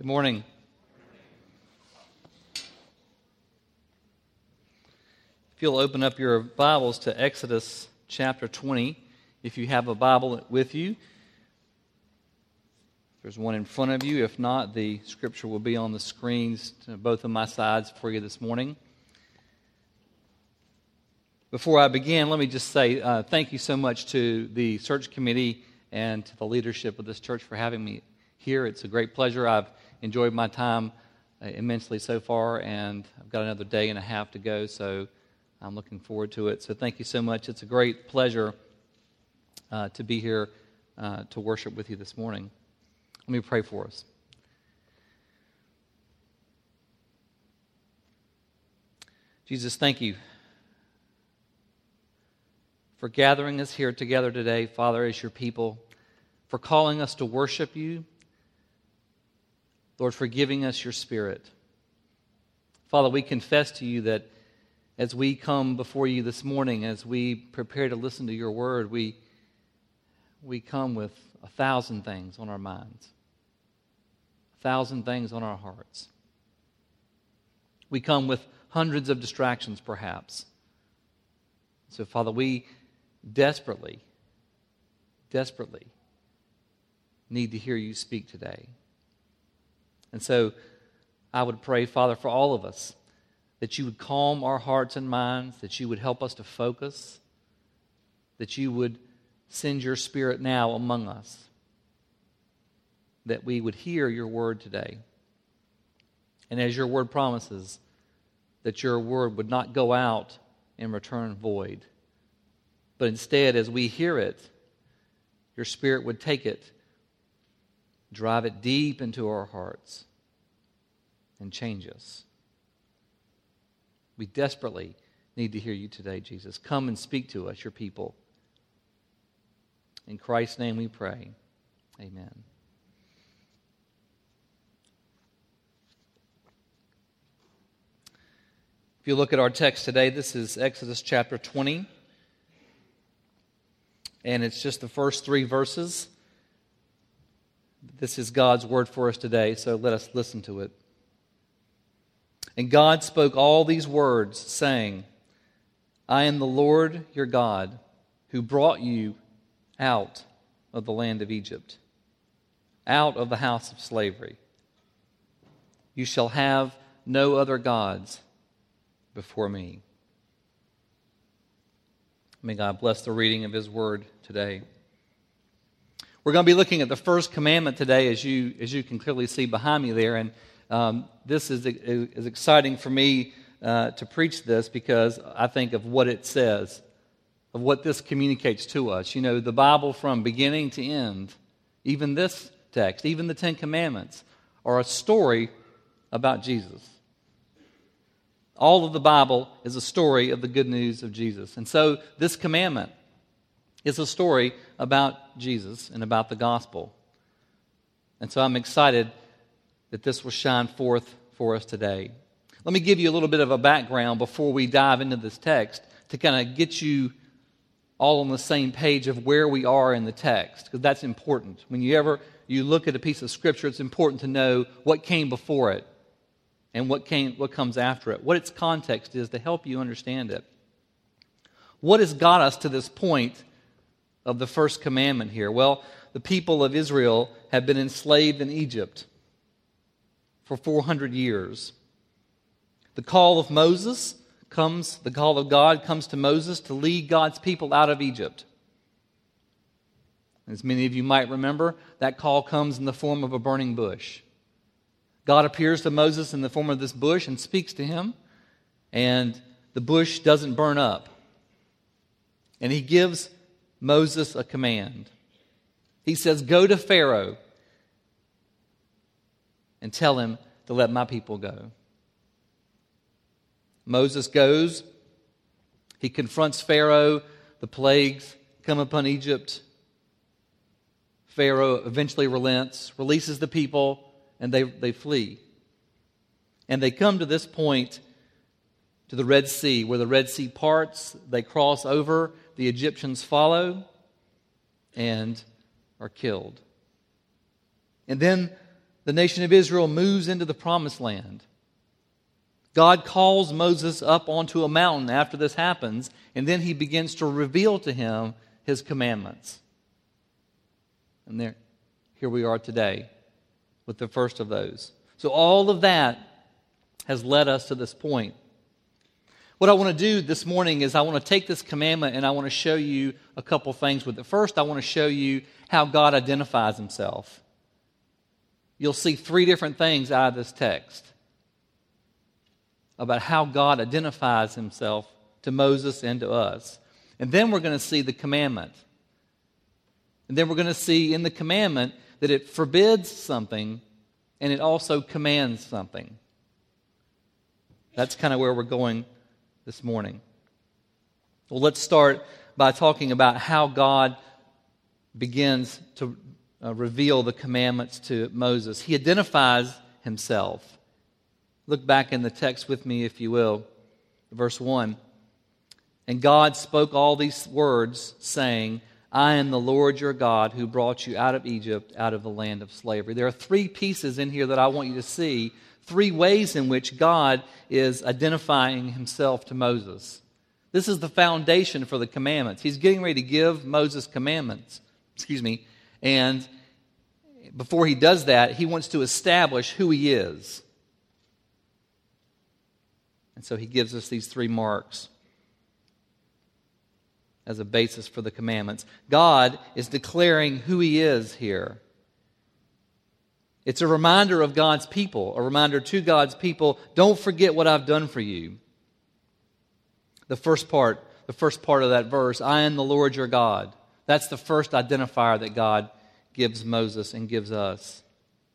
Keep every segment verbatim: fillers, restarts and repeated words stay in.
Good morning. If you'll open up your Bibles to Exodus chapter twenty, if you have a Bible with you. There's one in front of you. If not, the scripture will be on the screens to both of my sides for you this morning. Before I begin, let me just say uh, thank you so much to the search committee and to the leadership of this church for having me here. It's a great pleasure. I've enjoyed my time uh, immensely so far, and I've got another day and a half to go, so I'm looking forward to it. So thank you so much. It's a great pleasure uh, to be here uh, to worship with you this morning. Let me pray for us. Jesus, thank you for gathering us here together today, Father, as your people, for calling us to worship you, Lord, for giving us your Spirit. Father, we confess to you that as we come before you this morning, as we prepare to listen to your word, we, we come with a thousand things on our minds, a thousand things on our hearts. We come with hundreds of distractions, perhaps. So, Father, we desperately, desperately need to hear you speak today. And so I would pray, Father, for all of us, that you would calm our hearts and minds, that you would help us to focus, that you would send your Spirit now among us, that we would hear your word today. And as your word promises, that your word would not go out and return void, but instead, as we hear it, your Spirit would take it, drive it deep into our hearts, and change us. We desperately need to hear you today, Jesus. Come and speak to us, your people. In Christ's name we pray. Amen. If you look at our text today, this is Exodus chapter twenty. And it's just the first three verses. This is God's word for us today, so let us listen to it. And God spoke all these words, saying, I am the Lord your God, who brought you out of the land of Egypt, out of the house of slavery. You shall have no other gods before me. May God bless the reading of his word today. We're going to be looking at the first commandment today, as you as you can clearly see behind me there. And um, this is, is exciting for me uh, to preach this, because I think of what it says, of what this communicates to us. You know, the Bible from beginning to end, even this text, even the Ten Commandments, are a story about Jesus. All of the Bible is a story of the good news of Jesus. And so this commandment is a story about Jesus and about the gospel. And so I'm excited that this will shine forth for us today. Let me give you a little bit of a background before we dive into this text to kind of get you all on the same page of where we are in the text, because that's important. When you ever you look at a piece of Scripture, it's important to know what came before it and what came, what comes after it, what its context is to help you understand it. What has got us to this point of the first commandment here? Well, the people of Israel have been enslaved in Egypt for four hundred years. The call of Moses comes, the call of God comes to Moses to lead God's people out of Egypt. As many of you might remember, that call comes in the form of a burning bush. God appears to Moses in the form of this bush and speaks to him, and the bush doesn't burn up. And he gives Moses a command. He says, go to Pharaoh and tell him to let my people go. Moses goes. He confronts Pharaoh. The plagues come upon Egypt. Pharaoh eventually relents, releases the people, and they, they flee. And they come to this point, to the Red Sea, where the Red Sea parts. They cross over. The Egyptians follow and are killed. And then the nation of Israel moves into the promised land. God calls Moses up onto a mountain after this happens, and then he begins to reveal to him his commandments. And there, here we are today with the first of those. So all of that has led us to this point. What I want to do this morning is I want to take this commandment and I want to show you a couple things with it. First, I want to show you how God identifies himself. You'll see three different things out of this text about how God identifies himself to Moses and to us. And then we're going to see the commandment. And then we're going to see in the commandment that it forbids something and it also commands something. That's kind of where we're going this morning. Well, let's start by talking about how God begins to uh, reveal the commandments to Moses. He identifies himself. Look back in the text with me, if you will. Verse one. And God spoke all these words, saying, I am the Lord your God who brought you out of Egypt, out of the land of slavery. There are three pieces in here that I want you to see. Three ways in which God is identifying himself to Moses. This is the foundation for the commandments. He's getting ready to give Moses commandments. Excuse me. And before he does that, he wants to establish who he is. And so he gives us these three marks as a basis for the commandments. God is declaring who he is here. It's a reminder of God's people, a reminder to God's people, don't forget what I've done for you. The first part, the first part of that verse, I am the Lord your God. That's the first identifier that God gives Moses and gives us.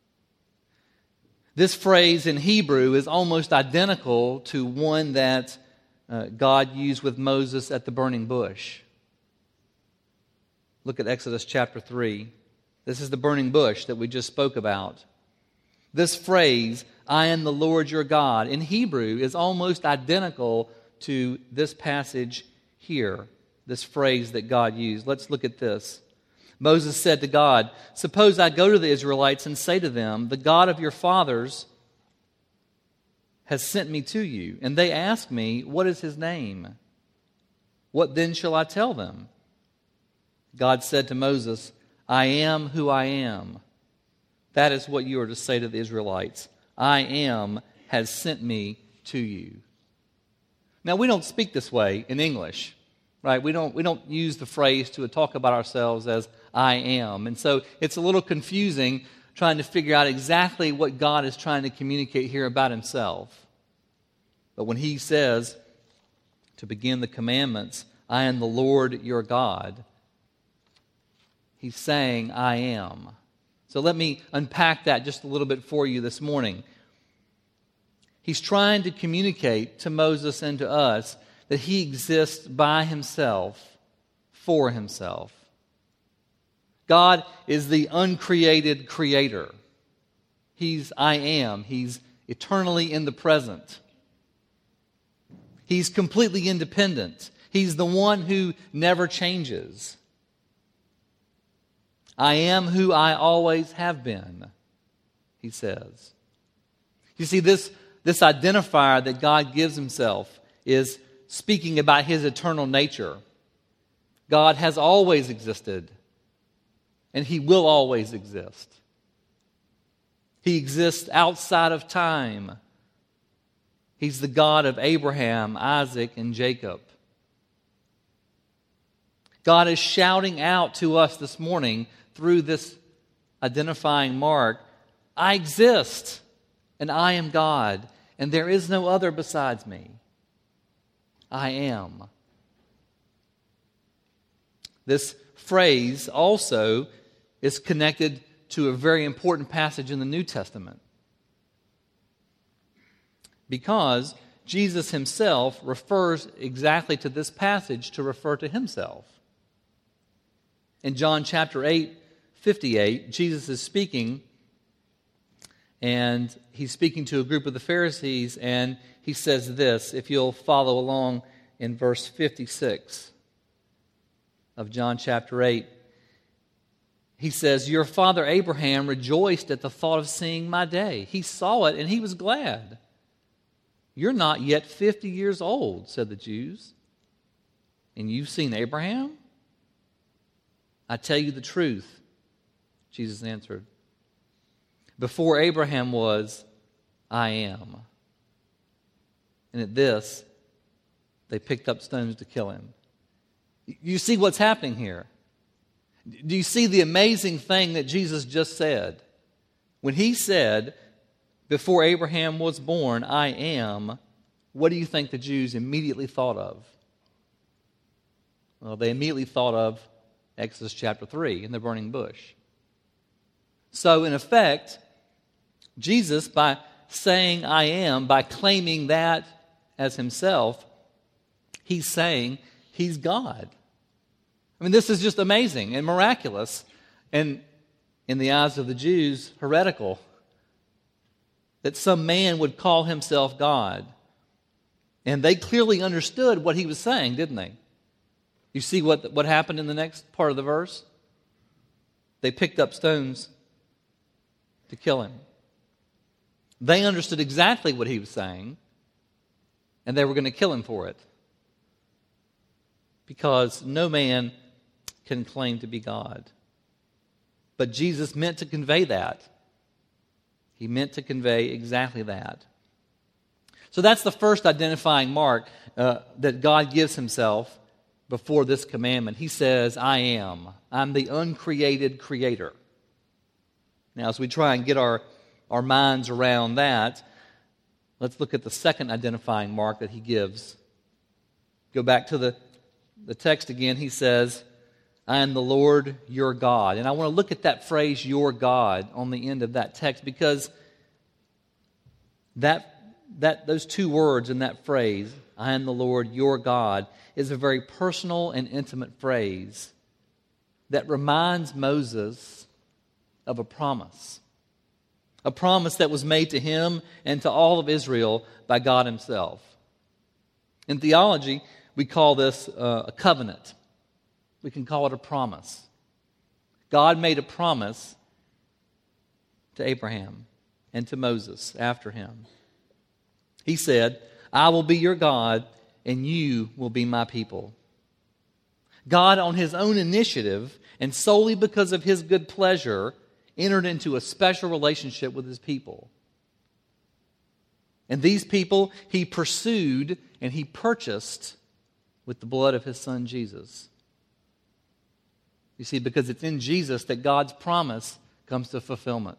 This phrase in Hebrew is almost identical to one that uh, God used with Moses at the burning bush. Look at Exodus chapter three. This is the burning bush that we just spoke about. This phrase, I am the Lord your God, in Hebrew is almost identical to this passage here, this phrase that God used. Let's look at this. Moses said to God, suppose I go to the Israelites and say to them, the God of your fathers has sent me to you, and they ask me, what is his name? What then shall I tell them? God said to Moses, I am who I am. That is what you are to say to the Israelites. I am has sent me to you. Now, we don't speak this way in English, right? We don't, we don't use the phrase to talk about ourselves as I am. And so it's a little confusing trying to figure out exactly what God is trying to communicate here about himself. But when he says, to begin the commandments, I am the Lord your God, he's saying, I am. So let me unpack that just a little bit for you this morning. He's trying to communicate to Moses and to us that he exists by himself, for himself. God is the uncreated creator. He's I am. He's eternally in the present. He's completely independent. He's the one who never changes. I am who I always have been, he says. You see, this, this identifier that God gives himself is speaking about his eternal nature. God has always existed, and he will always exist. He exists outside of time. He's the God of Abraham, Isaac, and Jacob. God is shouting out to us this morning through this identifying mark, I exist, and I am God, and there is no other besides me. I am. This phrase also is connected to a very important passage in the New Testament, because Jesus himself refers exactly to this passage to refer to himself. In John chapter eight, fifty-eight, Jesus is speaking, and he's speaking to a group of the Pharisees, and he says this, if you'll follow along in verse fifty-six of John chapter eight. he says, your father Abraham rejoiced at the thought of seeing my day. He saw it and he was glad. You're not yet fifty years old, said the Jews, and you've seen Abraham? I tell you the truth, Jesus answered. Before Abraham was, I am. And at this, they picked up stones to kill him. You see what's happening here? Do you see the amazing thing that Jesus just said? When he said, before Abraham was born, I am, what do you think the Jews immediately thought of? Well, they immediately thought of Exodus chapter three in the burning bush. So, in effect, Jesus, by saying I am, by claiming that as himself, he's saying he's God. I mean, this is just amazing and miraculous, and in the eyes of the Jews, heretical, that some man would call himself God. And they clearly understood what he was saying, didn't they? You see what, what happened in the next part of the verse? They picked up stones to kill him. They understood exactly what he was saying, and they were going to kill him for it. Because no man can claim to be God. But Jesus meant to convey that. He meant to convey exactly that. So that's the first identifying mark uh, that God gives himself before this commandment. He says, I am. I'm the uncreated creator. Now, as we try and get our, our minds around that, let's look at the second identifying mark that he gives. Go back to the, the text again. He says, I am the Lord your God. And I want to look at that phrase, your God, on the end of that text, because that, that those two words in that phrase, I am the Lord your God, is a very personal and intimate phrase that reminds Moses of a promise. A promise that was made to him and to all of Israel by God himself. In theology, we call this uh, a covenant. We can call it a promise. God made a promise to Abraham and to Moses after him. He said, I will be your God and you will be my people. God, on his own initiative and solely because of his good pleasure, entered into a special relationship with his people. And these people he pursued and he purchased with the blood of his son Jesus. You see, because it's in Jesus that God's promise comes to fulfillment.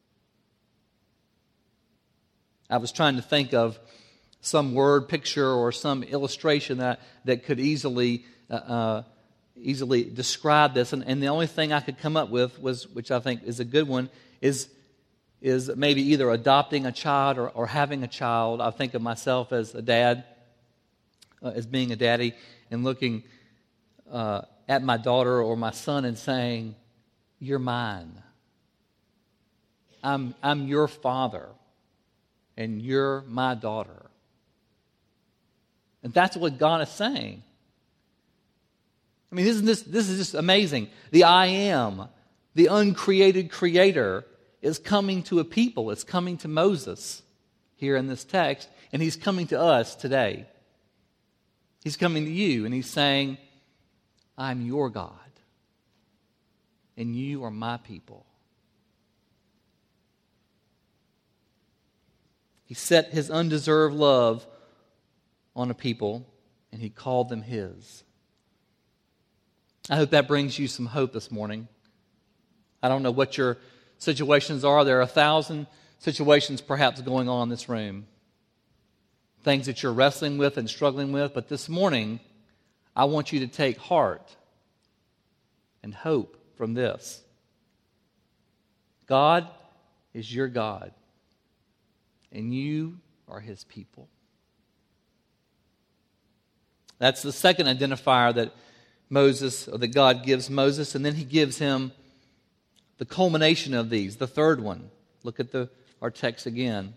I was trying to think of some word picture or some illustration that, that could easily uh, uh, easily describe this, and, and the only thing I could come up with was, which I think is a good one, is is maybe either adopting a child or, or having a child. I think of myself as a dad, uh, as being a daddy, and looking uh, at my daughter or my son and saying, "You're mine. I'm I'm your father, and you're my daughter." And that's what God is saying. I mean, isn't this this is just amazing? The I am, the uncreated creator, is coming to a people. It's coming to Moses here in this text, and he's coming to us today. He's coming to you, and he's saying, I'm your God, and you are my people. He set his undeserved love on a people, and he called them his. I hope that brings you some hope this morning. I don't know what your situations are. There are a thousand situations perhaps going on in this room. Things that you're wrestling with and struggling with. But this morning, I want you to take heart and hope from this. God is your God, and you are his people. That's the second identifier that Moses, or that God gives Moses, and then he gives him the culmination of these, the third one. Look at the our text again.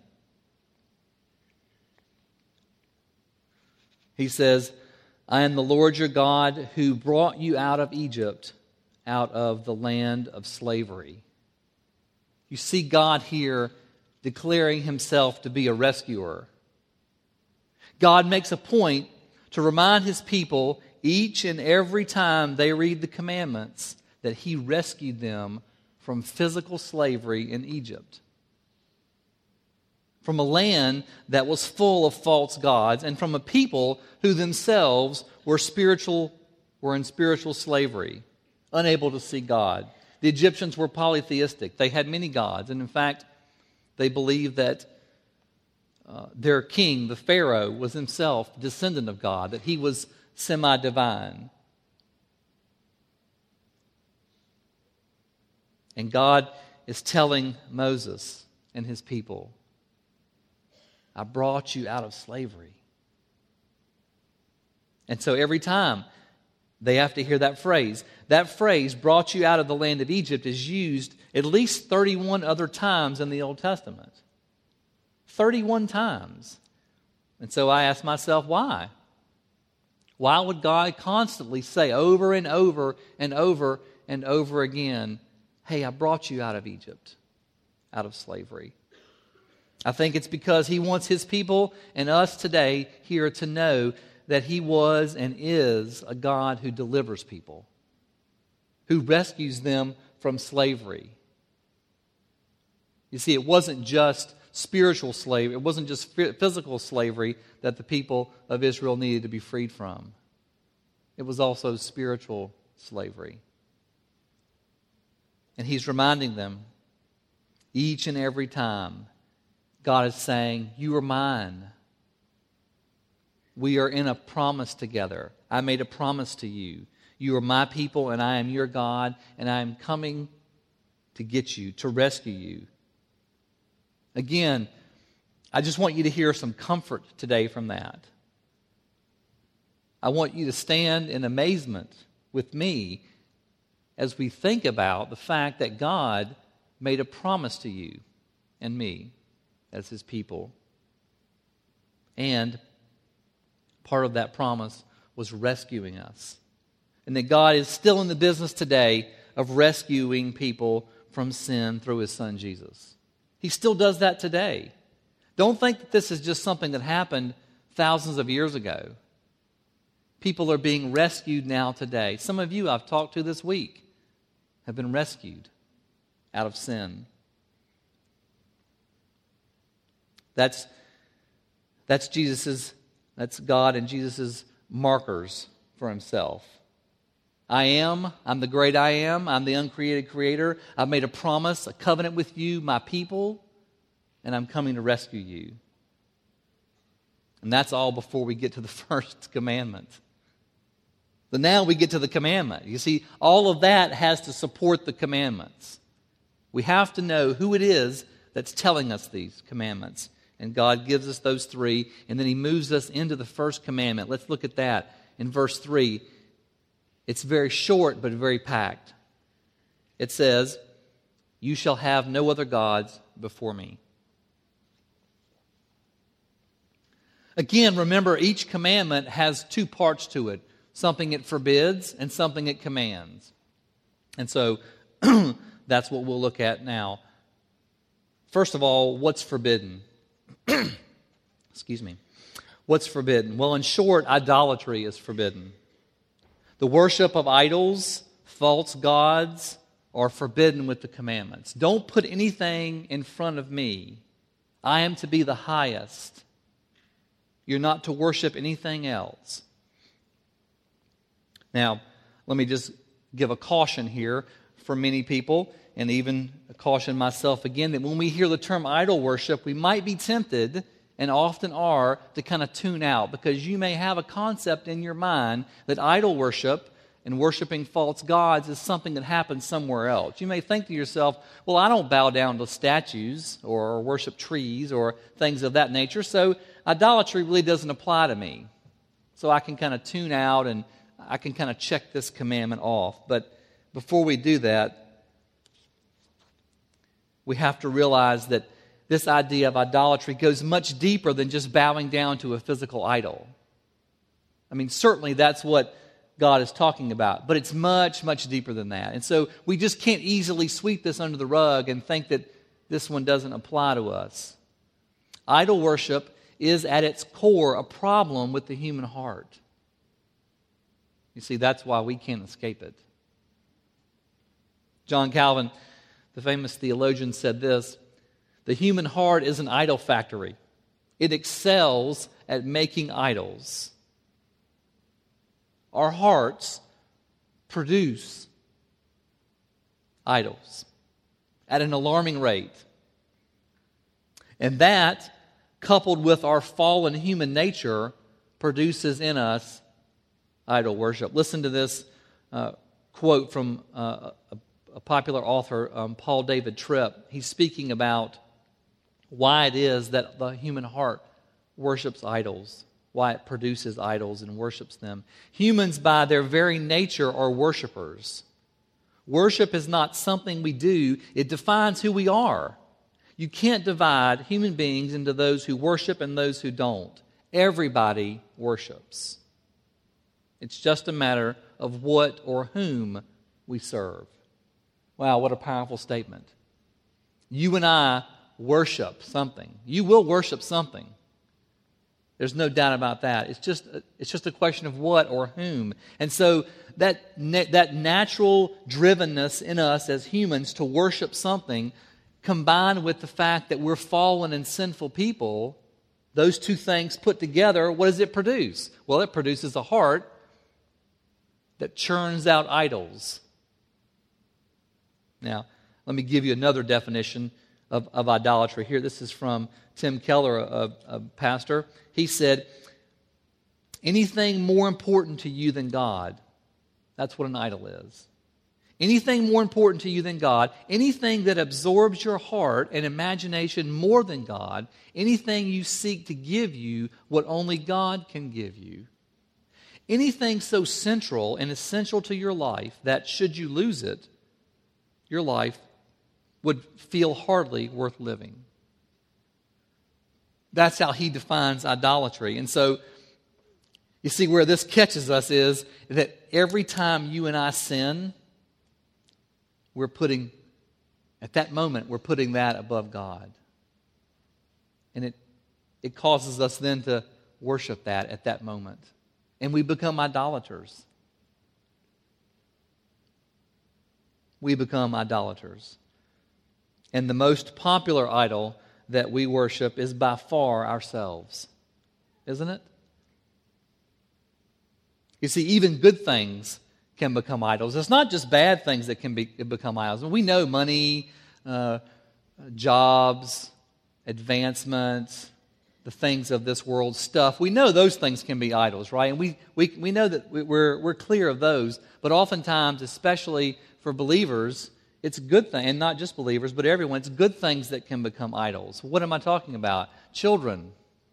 He says, I am the Lord your God who brought you out of Egypt, out of the land of slavery. You see God here declaring himself to be a rescuer. God makes a point to remind his people each and every time they read the commandments that he rescued them from physical slavery in Egypt, from a land that was full of false gods, and from a people who themselves were spiritual, were in spiritual slavery, unable to see God. The Egyptians were polytheistic. They had many gods, and in fact, they believed that uh, their king, the Pharaoh, was himself a descendant of God, that he was semi-divine. And God is telling Moses and his people, I brought you out of slavery. And so every time they have to hear that phrase, that phrase, brought you out of the land of Egypt, is used at least thirty-one other times in the Old Testament. thirty-one times. And so I ask myself, why? Why would God constantly say over and over and over and over again, hey, I brought you out of Egypt, out of slavery? I think it's because he wants his people and us today here to know that he was and is a God who delivers people, who rescues them from slavery. You see, it wasn't just spiritual slavery, it wasn't just physical slavery that the people of Israel needed to be freed from. It was also spiritual slavery. And he's reminding them each and every time. God is saying, you are mine. We are in a promise together. I made a promise to you. You are my people and I am your God, and I am coming to get you, to rescue you. Again, I just want you to hear some comfort today from that. I want you to stand in amazement with me as we think about the fact that God made a promise to you and me as his people. And part of that promise was rescuing us. And that God is still in the business today of rescuing people from sin through his son Jesus. He still does that today. Don't think that this is just something that happened thousands of years ago. People are being rescued now today. Some of you I've talked to this week have been rescued out of sin. That's, that's Jesus's, that's God and Jesus's markers for himself. I am, I'm the great I am, I'm the uncreated creator. I've made a promise, a covenant with you, my people, and I'm coming to rescue you. And that's all before we get to the first commandment. But now we get to the commandment. You see, all of that has to support the commandments. We have to know who it is that's telling us these commandments. And God gives us those three, and then he moves us into the first commandment. Let's look at that in verse three. It's very short, but very packed. It says, you shall have no other gods before me. Again, remember, each commandment has two parts to it. Something it forbids and something it commands. And so, that's what we'll look at now. First of all, what's forbidden? Excuse me. What's forbidden? Well, in short, idolatry is forbidden. The worship of idols, false gods, are forbidden with the commandments. Don't put anything in front of me. I am to be the highest. You're not to worship anything else. Now, let me just give a caution here for many people, and even a caution myself again, that when we hear the term idol worship, we might be tempted, and often are, to kind of tune out, because you may have a concept in your mind that idol worship and worshiping false gods is something that happens somewhere else. You may think to yourself, well, I don't bow down to statues or worship trees or things of that nature, so idolatry really doesn't apply to me. So I can kind of tune out and I can kind of check this commandment off. But before we do that, we have to realize that this idea of idolatry goes much deeper than just bowing down to a physical idol. I mean, certainly that's what God is talking about. But it's much, much deeper than that. And so we just can't easily sweep this under the rug and think that this one doesn't apply to us. Idol worship is at its core a problem with the human heart. You see, that's why we can't escape it. John Calvin, the famous theologian, said this: the human heart is an idol factory. It excels at making idols. Our hearts produce idols at an alarming rate. And that, coupled with our fallen human nature, produces in us idol worship. Listen to this uh, quote from uh, a, a popular author, um, Paul David Tripp. He's speaking about why it is that the human heart worships idols, why it produces idols and worships them. Humans, by their very nature, are worshipers. Worship is not something we do, it defines who we are. You can't divide human beings into those who worship and those who don't. Everybody worships. It's just a matter of what or whom we serve. Wow, what a powerful statement. You and I worship something. You will worship something. There's no doubt about that. It's just it's just a question of what or whom. And so that that natural drivenness in us as humans to worship something, combined with the fact that we're fallen and sinful people, those two things put together, what does it produce? Well, it produces a heart that churns out idols. Now, let me give you another definition of, of idolatry here. This is from Tim Keller, a, a pastor. He said, anything more important to you than God, that's what an idol is. Anything more important to you than God, anything that absorbs your heart and imagination more than God, anything you seek to give you what only God can give you. Anything so central and essential to your life that, should you lose it, your life would feel hardly worth living. That's how he defines idolatry. And so, you see, where this catches us is that every time you and I sin, we're putting, at that moment, we're putting that above God. And it, it causes us then to worship that at that moment. And we become idolaters. We become idolaters. And the most popular idol that we worship is by far ourselves. Isn't it? You see, even good things can become idols. It's not just bad things that can be, become idols. We know money, uh, jobs, advancements, the things of this world, stuff. We know those things can be idols, right? And we we, we know that we're, we're clear of those. But oftentimes, especially for believers, it's a good thing, and not just believers, but everyone, it's good things that can become idols. What am I talking about? Children.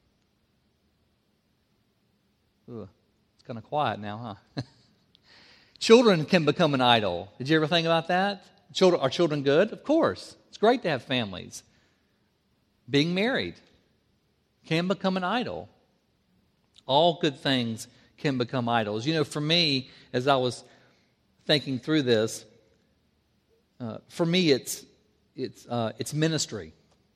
Ooh, it's kind of quiet now, huh? Children can become an idol. Did you ever think about that? Children, are children good? Of course. It's great to have families. Being married can become an idol. All good things can become idols. You know, for me, as I was thinking through this, uh, for me it's it's uh, it's ministry.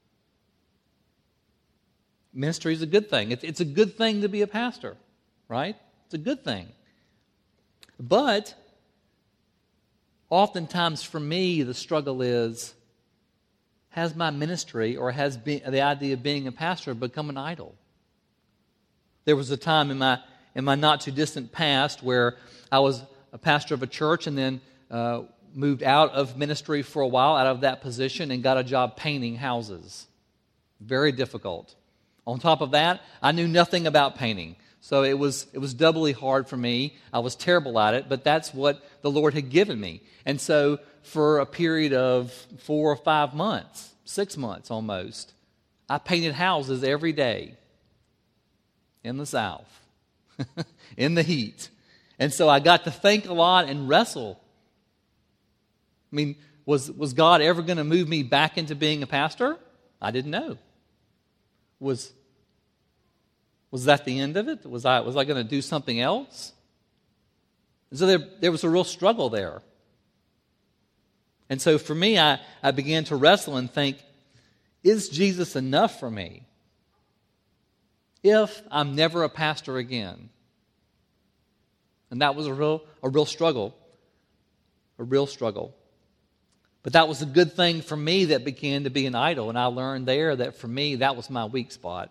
Ministry is a good thing. It's, it's a good thing to be a pastor, right? It's a good thing. But oftentimes for me, the struggle is, has my ministry or has be, the idea of being a pastor become an idol? There was a time in my in my not too distant past where I was a pastor of a church and then uh, moved out of ministry for a while, out of that position, and got a job painting houses. Very difficult. On top of that, I knew nothing about painting. So it was it was doubly hard for me. I was terrible at it, but that's what the Lord had given me. And so for a period of four or five months, six months almost, I painted houses every day in the South, in the heat. And so I got to think a lot and wrestle. I mean, was, was God ever going to move me back into being a pastor? I didn't know. Was Was that the end of it? Was I was I going to do something else? So there, there was a real struggle there. And so for me, I, I began to wrestle and think, is Jesus enough for me if I'm never a pastor again? And that was a real, a real struggle, a real struggle. But that was a good thing for me that began to be an idol. And I learned there that for me, that was my weak spot.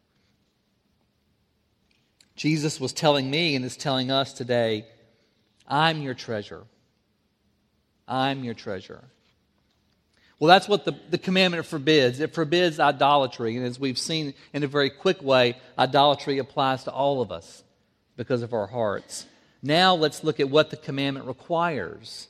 Jesus was telling me and is telling us today, I'm your treasure. I'm your treasure. Well, that's what the, the commandment forbids. It forbids idolatry. And as we've seen in a very quick way, idolatry applies to all of us because of our hearts. Now let's look at what the commandment requires.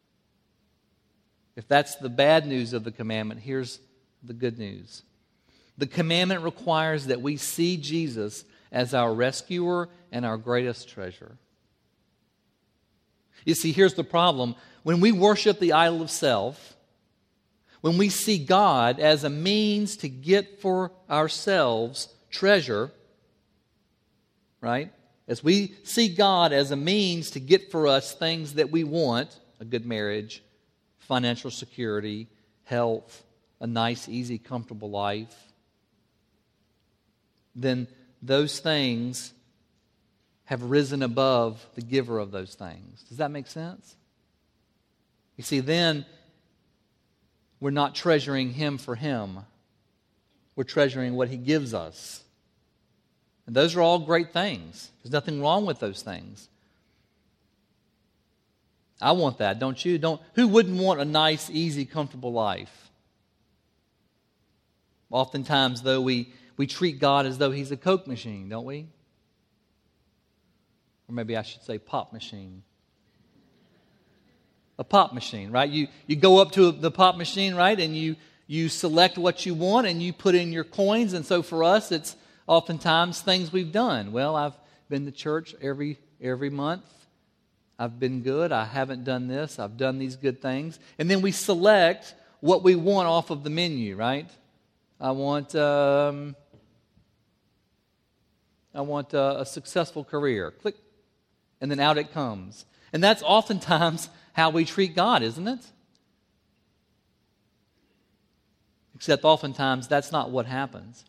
If that's the bad news of the commandment, here's the good news. The commandment requires that we see Jesus as our rescuer and our greatest treasure. You see, here's the problem. When we worship the idol of self, when we see God as a means to get for ourselves treasure, right? As we see God as a means to get for us things that we want, a good marriage, financial security, health, a nice, easy, comfortable life, then those things have risen above the giver of those things. Does that make sense? You see, then we're not treasuring Him for Him. We're treasuring what He gives us. And those are all great things. There's nothing wrong with those things. I want that, don't you? Don't. Who wouldn't want a nice, easy, comfortable life? Oftentimes, though, we, we treat God as though He's a Coke machine, don't we? Or maybe I should say pop machine. A pop machine, right? You you go up to the pop machine, right, and you you select what you want and you put in your coins. And so for us, it's oftentimes things we've done. Well, I've been to church every every month. I've been good. I haven't done this. I've done these good things. And then we select what we want off of the menu, right? I want um, I want a, a successful career. Click. And then out it comes. And that's oftentimes how we treat God, isn't it? Except oftentimes that's not what happens.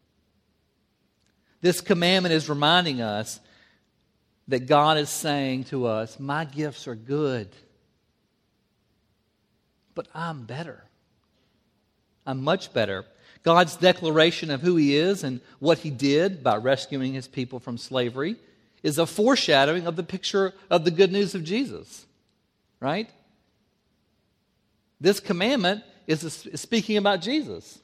This commandment is reminding us that God is saying to us, my gifts are good, but I'm better. I'm much better. God's declaration of who He is and what He did by rescuing His people from slavery is a foreshadowing of the picture of the good news of Jesus, right? This commandment is speaking about Jesus.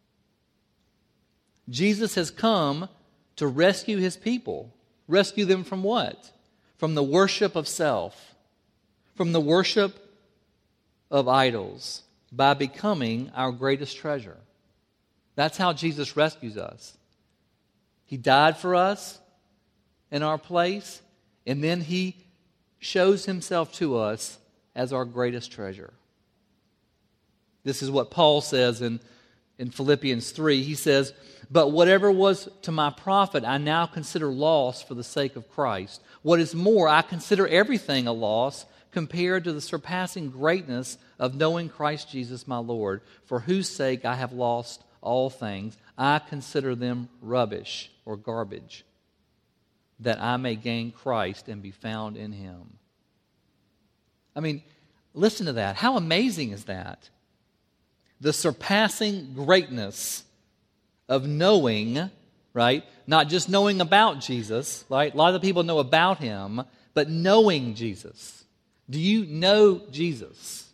Jesus has come to rescue His people. Rescue them from what? From the worship of self, from the worship of idols, by becoming our greatest treasure. That's how Jesus rescues us. He died for us in our place, and then He shows Himself to us as our greatest treasure. This is what Paul says in, in Philippians three. He says, but whatever was to my profit, I now consider loss for the sake of Christ. What is more, I consider everything a loss compared to the surpassing greatness of knowing Christ Jesus my Lord, for whose sake I have lost all things. I consider them rubbish or garbage, that I may gain Christ and be found in Him. I mean, listen to that. How amazing is that? The surpassing greatness of knowing, right? Not just knowing about Jesus, right? A lot of people know about Him, but knowing Jesus. Do you know Jesus?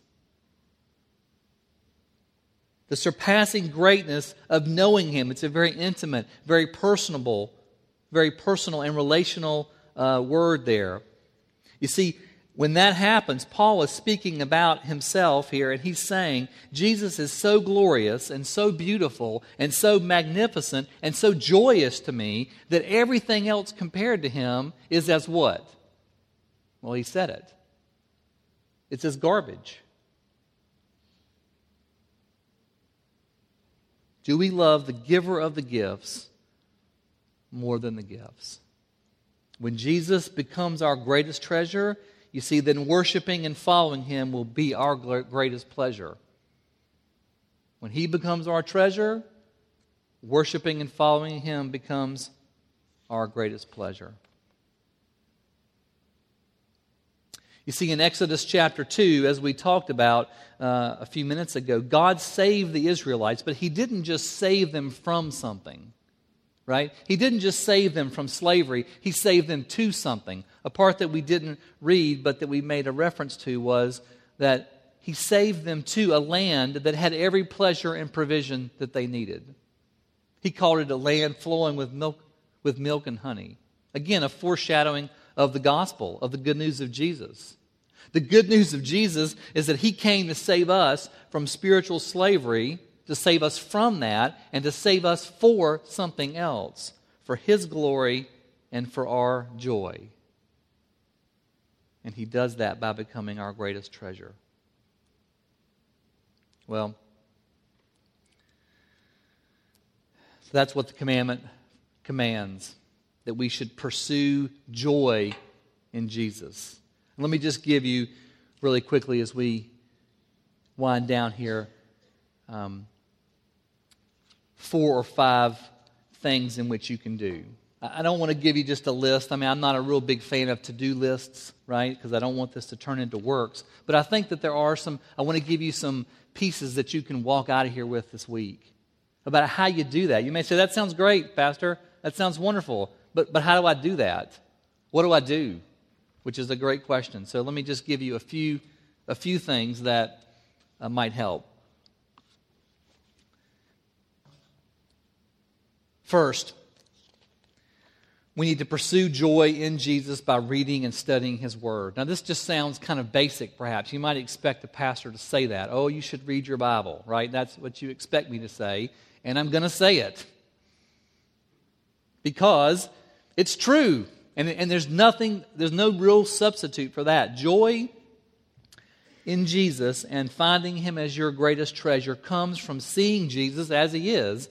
The surpassing greatness of knowing Him. It's a very intimate, very personable, very personal and relational uh, word there. You see, when that happens, Paul is speaking about himself here, and he's saying Jesus is so glorious and so beautiful and so magnificent and so joyous to me that everything else compared to Him is as what? Well, he said it. It's as garbage. Do we love the giver of the gifts more than the gifts? When Jesus becomes our greatest treasure, you see, then worshiping and following Him will be our greatest pleasure. When He becomes our treasure, worshiping and following Him becomes our greatest pleasure. You see, in Exodus chapter two, as we talked about uh, a few minutes ago, God saved the Israelites, but He didn't just save them from something, right? He didn't just save them from slavery. He saved them to something. A part that we didn't read, but that we made a reference to, was that He saved them to a land that had every pleasure and provision that they needed. He called it a land flowing with milk, with milk and honey. Again, a foreshadowing of the gospel, of the good news of Jesus. The good news of Jesus is that He came to save us from spiritual slavery, to save us from that, and to save us for something else, for His glory and for our joy. And He does that by becoming our greatest treasure. Well, so that's what the commandment commands, that we should pursue joy in Jesus. Let me just give you really quickly as we wind down here um, four or five things in which you can do. I don't want to give you just a list. I mean, I'm not a real big fan of to-do lists, right? Because I don't want this to turn into works. But I think that there are some, I want to give you some pieces that you can walk out of here with this week about how you do that. You may say, that sounds great, Pastor. That sounds wonderful. But but how do I do that? What do I do? Which is a great question. So let me just give you a few a few things that uh, might help. First, we need to pursue joy in Jesus by reading and studying His Word. Now, this just sounds kind of basic, perhaps. You might expect a pastor to say that. Oh, you should read your Bible, right? That's what you expect me to say, and I'm going to say it. Because it's true, and, and there's nothing, there's no real substitute for that. Joy in Jesus and finding Him as your greatest treasure comes from seeing Jesus as He is.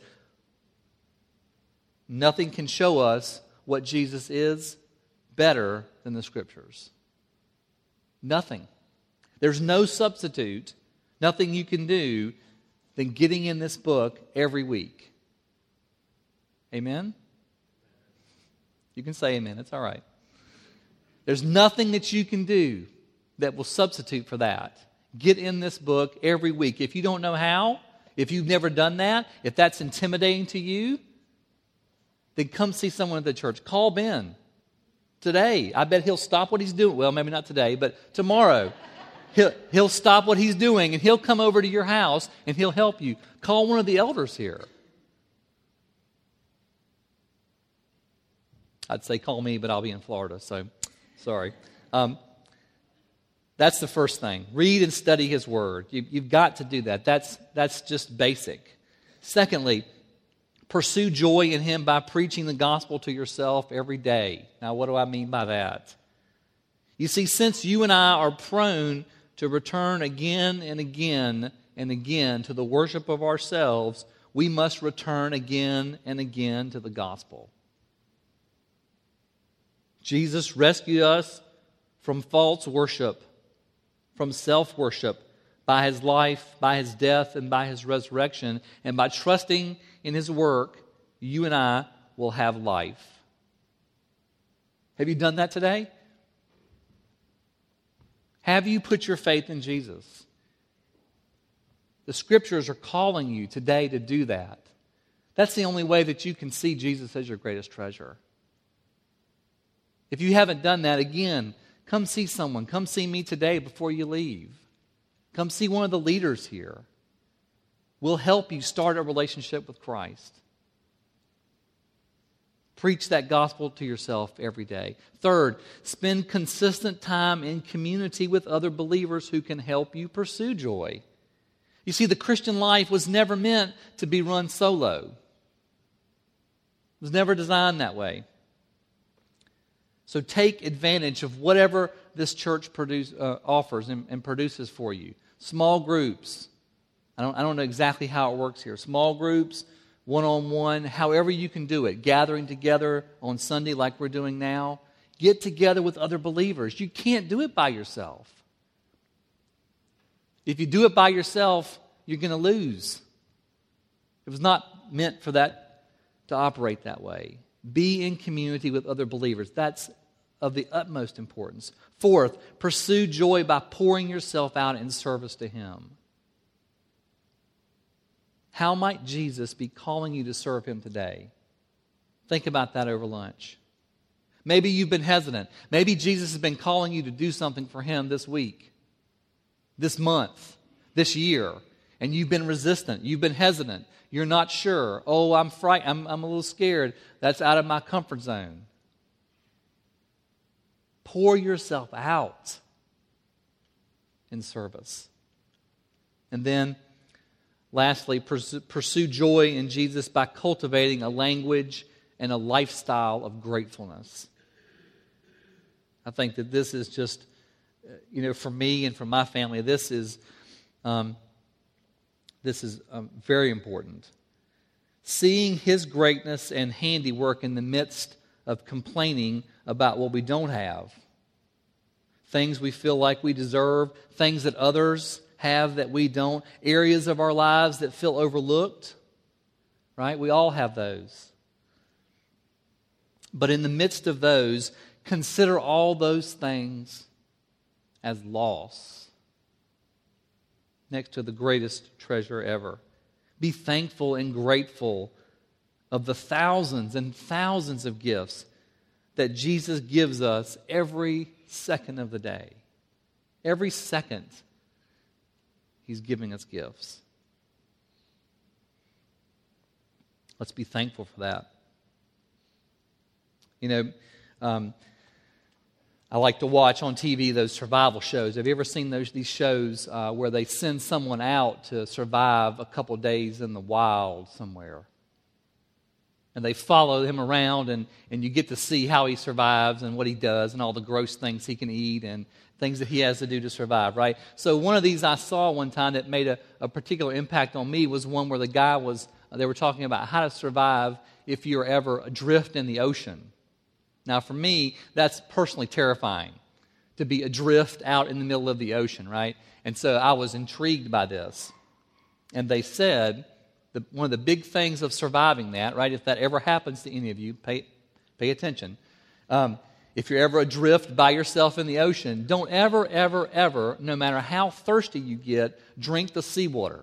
Nothing can show us what Jesus is better than the Scriptures. Nothing. There's no substitute, nothing you can do than getting in this book every week. Amen? You can say amen. It's all right. There's nothing that you can do that will substitute for that. Get in this book every week. If you don't know how, if you've never done that, if that's intimidating to you, then come see someone at the church. Call Ben today. I bet he'll stop what he's doing. Well, maybe not today, but tomorrow. He'll, he'll stop what he's doing and he'll come over to your house and he'll help you. Call one of the elders here. I'd say call me, but I'll be in Florida, so sorry. Um, that's the first thing. Read and study His Word. You, you've got to do that. That's, that's just basic. Secondly, pursue joy in Him by preaching the gospel to yourself every day. Now, what do I mean by that? You see, since you and I are prone to return again and again and again to the worship of ourselves, we must return again and again to the gospel. Jesus rescued us from false worship, from self-worship, by His life, by His death, and by His resurrection. And by trusting in His work, you and I will have life. Have you done that today? Have you put your faith in Jesus? The Scriptures are calling you today to do that. That's the only way that you can see Jesus as your greatest treasure. If you haven't done that, again, come see someone. Come see me today before you leave. Come see one of the leaders here. We'll help you start a relationship with Christ. Preach that gospel to yourself every day. Third, spend consistent time in community with other believers who can help you pursue joy. You see, the Christian life was never meant to be run solo. It was never designed that way. So take advantage of whatever this church produce, uh, offers and, and produces for you. Small groups. I don't, I don't know exactly how it works here. Small groups, one-on-one, however you can do it. Gathering together on Sunday like we're doing now. Get together with other believers. You can't do it by yourself. If you do it by yourself, you're going to lose. It was not meant for that to operate that way. Be in community with other believers. That's of the utmost importance. Fourth, pursue joy by pouring yourself out in service to Him. How might Jesus be calling you to serve Him today? Think about that over lunch. Maybe you've been hesitant. Maybe Jesus has been calling you to do something for Him this week, this month, this year, and you've been resistant. You've been hesitant. You're not sure. Oh, I'm frightened. I'm, I'm a little scared. That's out of my comfort zone. Pour yourself out in service. And then, lastly, pursue, pursue joy in Jesus by cultivating a language and a lifestyle of gratefulness. I think that this is just, you know, for me and for my family, this is um, this is um, very important. Seeing His greatness and handiwork in the midst of complaining about what we don't have. Things we feel like we deserve, things that others have that we don't, areas of our lives that feel overlooked, right? We all have those. But in the midst of those, consider all those things as loss next to the greatest treasure ever. Be thankful and grateful of the thousands and thousands of gifts that Jesus gives us every second of the day. Every second, He's giving us gifts. Let's be thankful for that. You know, um, I like to watch on T V those survival shows. Have you ever seen those these shows uh, where they send someone out to survive a couple days in the wild somewhere? And they follow him around, and, and you get to see how he survives and what he does and all the gross things he can eat and things that he has to do to survive, right? So one of these I saw one time that made a, a particular impact on me was one where the guy was, they were talking about how to survive if you're ever adrift in the ocean. Now for me, that's personally terrifying, to be adrift out in the middle of the ocean, right? And so I was intrigued by this. And they said, The, one of the big things of surviving that, right, if that ever happens to any of you, pay, pay attention. Um, if you're ever adrift by yourself in the ocean, don't ever, ever, ever, no matter how thirsty you get, drink the seawater.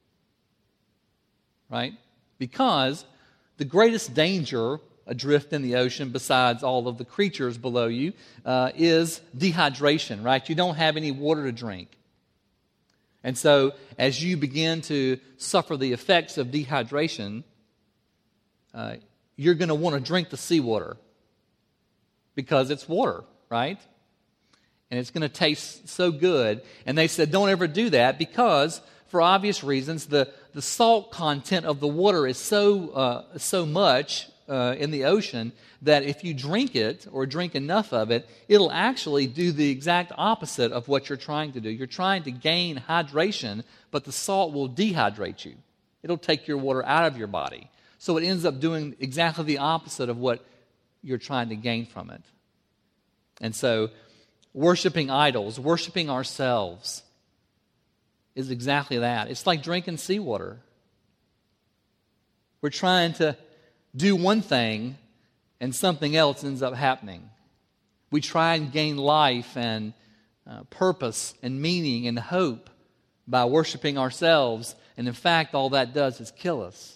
Right? Because the greatest danger adrift in the ocean, besides all of the creatures below you, uh, is dehydration, right? You don't have any water to drink. And so, as you begin to suffer the effects of dehydration, uh, you're going to want to drink the seawater because it's water, right? And it's going to taste so good. And they said, don't ever do that because, for obvious reasons, the, the salt content of the water is so uh, so much uh, in the ocean that if you drink it or drink enough of it, it'll actually do the exact opposite of what you're trying to do. You're trying to gain hydration, but the salt will dehydrate you. It'll take your water out of your body. So it ends up doing exactly the opposite of what you're trying to gain from it. And so worshiping idols, worshiping ourselves is exactly that. It's like drinking seawater. We're trying to do one thing and something else ends up happening. We try and gain life and uh, purpose and meaning and hope by worshiping ourselves, and in fact, all that does is kill us.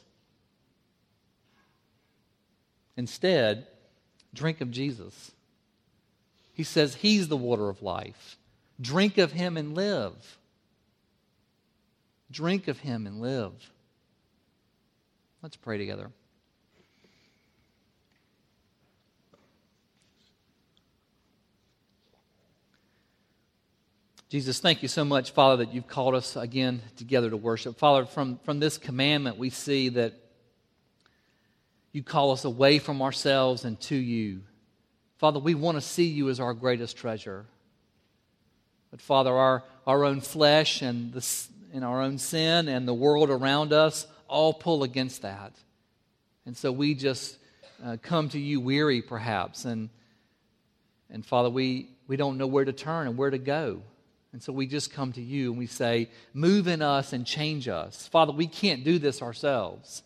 Instead, drink of Jesus. He says He's the water of life. Drink of Him and live. Drink of Him and live. Let's pray together. Jesus, thank you so much, Father, that you've called us again together to worship. Father, from, from this commandment, we see that you call us away from ourselves and to you. Father, we want to see you as our greatest treasure. But Father, our, our own flesh and, the, and our own sin and the world around us all pull against that. And so we just uh, come to you weary, perhaps, and And Father, we, we don't know where to turn and where to go. And so we just come to you and we say, move in us and change us. Father, we can't do this ourselves.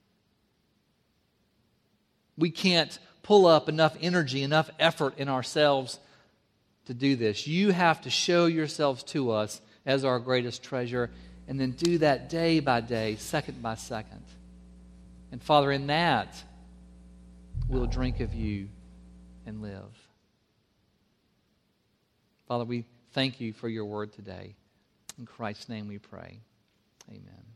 We can't pull up enough energy, enough effort in ourselves to do this. You have to show yourselves to us as our greatest treasure, and then do that day by day, second by second. And Father, in that, we'll drink of you and live. Father, we thank you for your word today. In Christ's name we pray. Amen.